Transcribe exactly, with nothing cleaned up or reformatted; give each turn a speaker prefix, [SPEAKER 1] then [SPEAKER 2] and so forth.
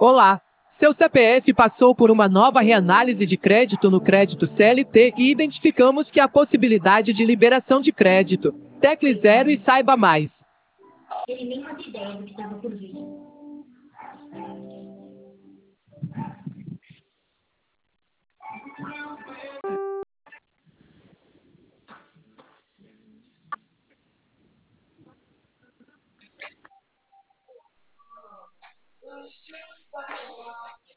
[SPEAKER 1] Olá! Seu C P F passou por uma nova reanálise de crédito no crédito C L T e identificamos que há possibilidade de liberação de crédito. Tecle zero e saiba mais.
[SPEAKER 2] Ele nem fazia ideia do que estava por vir.